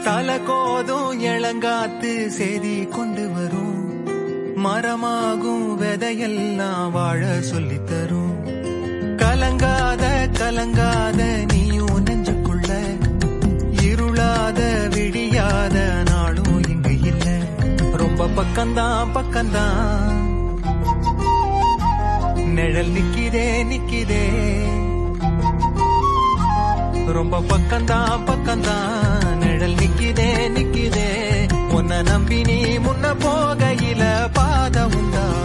தலை கோதும் இளங்காத்து செய்தி கொண்டு வரும், மரமாகும் விதையெல்லாம் வாழ சொல்லித் தரும். கலங்காத கலங்காத நீயும் நெஞ்சுக்குள்ள, இருளாத விடியாத நாளும் இங்கு இல்ல. ரொம்ப பக்கம்தான் பக்கம்தான் நிழல் நிக்கிதே நிக்கிதே. ரொம்ப பக்கம்தான் பக்கம்தான் நிழல் நிக்கிதே நிக்கிதே. உன்னை நம்பி நீ முன்ன போகையில பாத உண்டா